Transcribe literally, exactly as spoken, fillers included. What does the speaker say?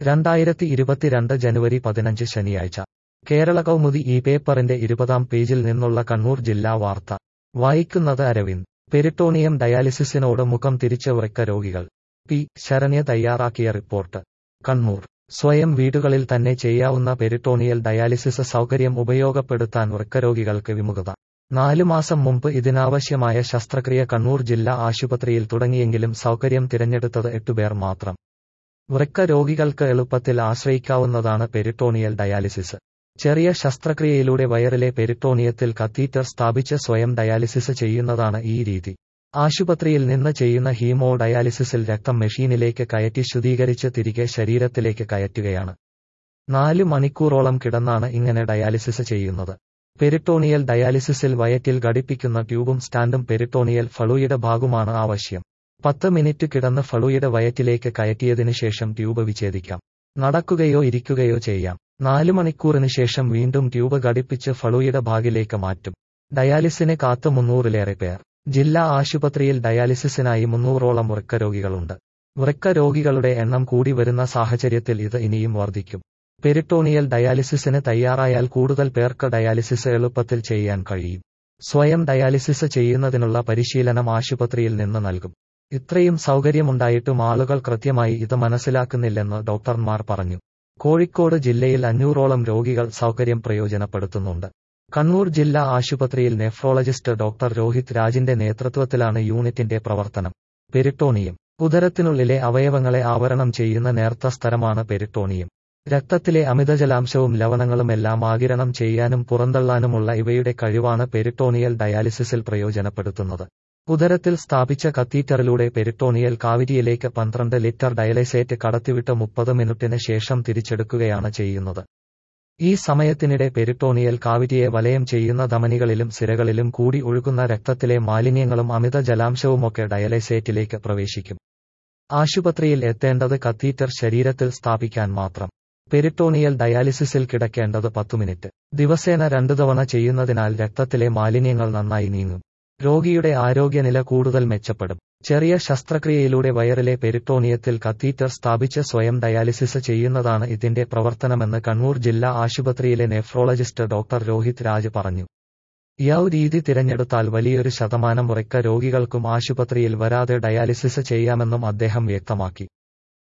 രണ്ടായിരത്തി ഇരുപത്തിരണ്ട് ജനുവരി പതിനഞ്ച് ശനിയാഴ്ച കേരള കൗമുദി ഈ പേപ്പറിന്റെ ഇരുപതാം പേജിൽ നിന്നുള്ള കണ്ണൂർ ജില്ലാ വാർത്ത വായിക്കുന്നത് അരവിന്ദ്. പെരിട്ടോണിയം ഡയാലിസിസിനോട് മുഖം തിരിച്ച് വൃക്ക രോഗികൾ. പി ശരണ്യ തയ്യാറാക്കിയ റിപ്പോർട്ട്. കണ്ണൂർ. സ്വയം വീടുകളിൽ തന്നെ ചെയ്യാവുന്ന പെരിട്ടോണിയൽ ഡയാലിസിസ് സൗകര്യം ഉപയോഗപ്പെടുത്താൻ വൃക്കരോഗികൾക്ക് വിമുഖത. നാലു മാസം മുമ്പ് ഇതിനാവശ്യമായ ശസ്ത്രക്രിയ കണ്ണൂർ ജില്ലാ ആശുപത്രിയിൽ തുടങ്ങിയെങ്കിലും സൗകര്യം തിരഞ്ഞെടുത്തത് എട്ടുപേർ മാത്രം. വൃക്ക രോഗികൾക്ക് എളുപ്പത്തിൽ ആശ്രയിക്കാവുന്നതാണ് പെരിട്ടോണിയൽ ഡയാലിസിസ്. ചെറിയ ശസ്ത്രക്രിയയിലൂടെ വയറിലെ പെരിട്ടോണിയത്തിൽ കത്തീറ്റർ സ്ഥാപിച്ച് സ്വയം ഡയാലിസിസ് ചെയ്യുന്നതാണ് ഈ രീതി. ആശുപത്രിയിൽ നിന്ന് ചെയ്യുന്ന ഹീമോ ഡയാലിസിസിൽ രക്തം മെഷീനിലേക്ക് കയറ്റി ശുദ്ധീകരിച്ച് തിരികെ ശരീരത്തിലേക്ക് കയറ്റുകയാണ്. നാല് മണിക്കൂറോളം കിടന്നാണ് ഇങ്ങനെ ഡയാലിസിസ് ചെയ്യുന്നത്. പെരിട്ടോണിയൽ ഡയാലിസിസിൽ വയറ്റിൽ ഘടിപ്പിക്കുന്ന ട്യൂബും സ്റ്റാൻഡും പെരിട്ടോണിയൽ ഫ്ലൂയിഡ് ഭാഗമാണ് ആവശ്യം. പത്ത് മിനിറ്റ് കിടന്ന് ഫ്ലൂയിഡ് വയറ്റിലേക്ക് കയറ്റിയതിനു ശേഷം ട്യൂബ് വിച്ഛേദിക്കാം. നടക്കുകയോ ഇരിക്കുകയോ ചെയ്യാം. നാലു മണിക്കൂറിന് ശേഷം വീണ്ടും ട്യൂബ് ഘടിപ്പിച്ച് ഫ്ലൂയിഡ് ഭാഗിലേക്ക് മാറ്റും. ഡയാലിസിന് കാത്ത് മുന്നൂറിലേറെ പേർ. ജില്ലാ ആശുപത്രിയിൽ ഡയാലിസിസിനായി മുന്നൂറോളം വൃക്ക രോഗികളുണ്ട്. വൃക്ക രോഗികളുടെ എണ്ണം കൂടി വരുന്ന സാഹചര്യത്തിൽ ഇത് ഇനിയും വർദ്ധിക്കും. പെരിട്ടോണിയൽ ഡയാലിസിസിന് തയ്യാറായാൽ കൂടുതൽ പേർക്ക് ഡയാലിസിസ് എളുപ്പത്തിൽ ചെയ്യാൻ കഴിയും. സ്വയം ഡയാലിസിസ് ചെയ്യുന്നതിനുള്ള പരിശീലനം ആശുപത്രിയിൽ നിന്ന് നൽകും. ഇത്രയും സൗകര്യമുണ്ടായിട്ടും ആളുകൾ കൃത്യമായി ഇത് മനസ്സിലാക്കുന്നില്ലെന്ന് ഡോക്ടർമാർ പറഞ്ഞു. കോഴിക്കോട് ജില്ലയിൽ അഞ്ഞൂറോളം രോഗികൾ സൗകര്യം പ്രയോജനപ്പെടുത്തുന്നുണ്ട്. കണ്ണൂർ ജില്ലാ ആശുപത്രിയിൽ നെഫ്രോളജിസ്റ്റ് ഡോക്ടർ രോഹിത് രാജിന്റെ നേതൃത്വത്തിലാണ് യൂണിറ്റിന്റെ പ്രവർത്തനം. പെരിട്ടോണിയം. ഉദരത്തിനുള്ളിലെ അവയവങ്ങളെ ആവരണം ചെയ്യുന്ന നേർത്ത സ്ഥലമാണ് പെരിട്ടോണിയം. രക്തത്തിലെ അമിതജലാംശവും ലവണങ്ങളുമെല്ലാം ആഗിരണം ചെയ്യാനും പുറന്തള്ളാനുമുള്ള ഇവയുടെ കഴിവാണ് പെരിട്ടോണിയൽ ഡയാലിസിസിൽ പ്രയോജനപ്പെടുത്തുന്നത്. ഉദരത്തിൽ സ്ഥാപിച്ച കത്തീറ്ററിലൂടെ പെരിട്ടോണിയൽ കാവിറ്റിയിലേക്ക് പന്ത്രണ്ട് ലിറ്റർ ഡയലൈസേറ്റ് കടത്തിവിട്ട് മുപ്പത് മിനിറ്റിന് ശേഷം തിരിച്ചെടുക്കുകയാണ് ചെയ്യുന്നത്. ഈ സമയത്തിനിടെ പെരിട്ടോണിയൽ കാവിറ്റിയെ വലയം ചെയ്യുന്ന ധമനികളിലും സിരകളിലും കൂടി ഒഴുകുന്ന രക്തത്തിലെ മാലിന്യങ്ങളും അമിത ജലാംശവുമൊക്കെ ഡയലൈസേറ്റിലേക്ക് പ്രവേശിക്കും. ആശുപത്രിയിൽ എത്തേണ്ടത് കത്തീറ്റർ ശരീരത്തിൽ സ്ഥാപിക്കാൻ മാത്രം. പെരിട്ടോണിയൽ ഡയാലിസിസിൽ കിടക്കേണ്ടത് പത്തു മിനിറ്റ്. ദിവസേന രണ്ടു തവണ ചെയ്യുന്നതിനാൽ രക്തത്തിലെ മാലിന്യങ്ങൾ നന്നായി നീങ്ങും. രോഗിയുടെ ആരോഗ്യനില കൂടുതൽ മെച്ചപ്പെടും. ചെറിയ ശസ്ത്രക്രിയയിലൂടെ വയറിലെ പെരിട്ടോണിയത്തിൽ കത്തീറ്റർ സ്ഥാപിച്ച് സ്വയം ഡയാലിസിസ് ചെയ്യുന്നതാണ് ഇതിന്റെ പ്രവർത്തനമെന്ന് കണ്ണൂർ ജില്ലാ ആശുപത്രിയിലെ നെഫ്രോളജിസ്റ്റ് ഡോക്ടർ രോഹിത് രാജ് പറഞ്ഞു. യൗ രീതി തിരഞ്ഞെടുത്താൽ വലിയൊരു ശതമാനം വൃക്ക രോഗികൾക്കും ആശുപത്രിയിൽ വരാതെ ഡയാലിസിസ് ചെയ്യാമെന്നും അദ്ദേഹം വ്യക്തമാക്കി.